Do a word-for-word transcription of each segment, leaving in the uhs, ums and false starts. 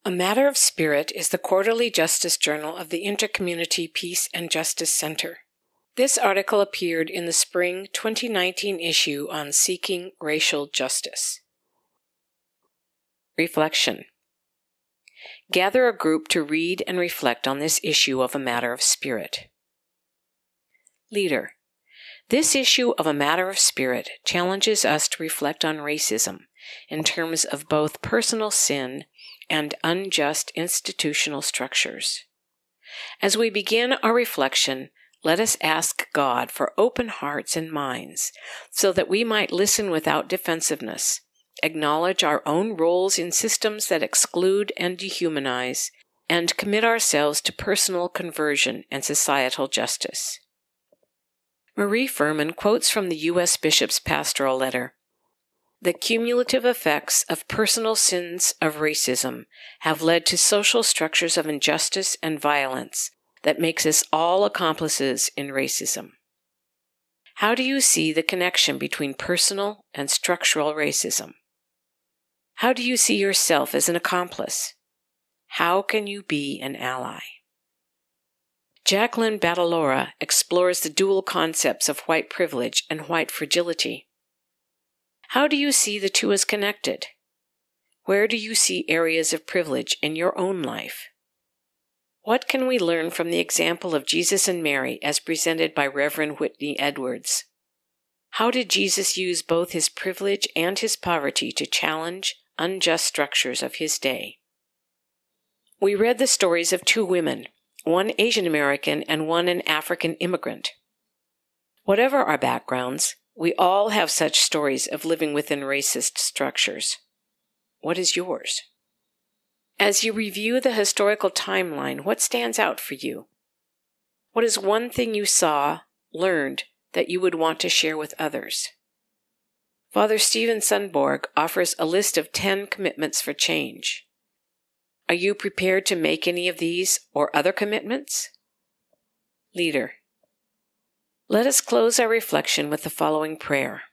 A Matter of Spirit is the quarterly justice journal of the Intercommunity Peace and Justice Center. This article appeared in the spring twenty nineteen issue on Seeking Racial Justice. Reflection. Gather a group to read and reflect on this issue of A Matter of Spirit. Leader. This issue of A Matter of Spirit challenges us to reflect on racism in terms of both personal sin and unjust institutional structures. As we begin our reflection, let us ask God for open hearts and minds so that we might listen without defensiveness, acknowledge our own roles in systems that exclude and dehumanize, and commit ourselves to personal conversion and societal justice. Marie Furman quotes from the U S Bishop's Pastoral Letter. The cumulative effects of personal sins of racism have led to social structures of injustice and violence that makes us all accomplices in racism. How do you see the connection between personal and structural racism? How do you see yourself as an accomplice? How can you be an ally? Jacqueline Battalora explores the dual concepts of white privilege and white fragility. How do you see the two as connected? Where do you see areas of privilege in your own life? What can we learn from the example of Jesus and Mary as presented by Reverend Whitney Edwards? How did Jesus use both his privilege and his poverty to challenge unjust structures of his day? We read the stories of two women, one Asian American and one an African immigrant. Whatever our backgrounds, we all have such stories of living within racist structures. What is yours? As you review the historical timeline, what stands out for you? What is one thing you saw, learned, that you would want to share with others? Father Stephen Sundborg offers a list of ten commitments for change. Are you prepared to make any of these or other commitments? Leader. Let us close our reflection with the following prayer.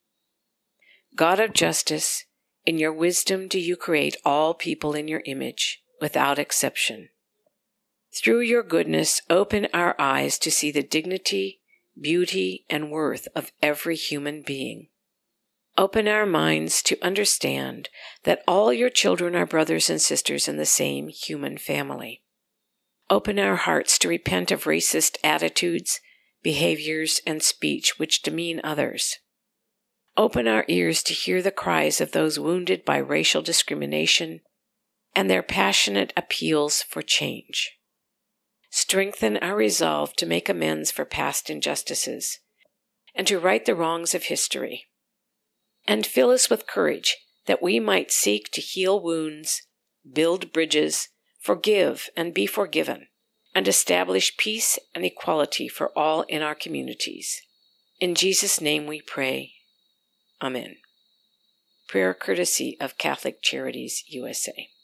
God of justice, in your wisdom do you create all people in your image, without exception. Through your goodness, open our eyes to see the dignity, beauty, and worth of every human being. Open our minds to understand that all your children are brothers and sisters in the same human family. Open our hearts to repent of racist attitudes, behaviors, and speech which demean others. Open our ears to hear the cries of those wounded by racial discrimination and their passionate appeals for change. Strengthen our resolve to make amends for past injustices and to right the wrongs of history. And fill us with courage that we might seek to heal wounds, build bridges, forgive and be forgiven, and establish peace and equality for all in our communities. In Jesus' name we pray. Amen. Prayer courtesy of Catholic Charities, U S A.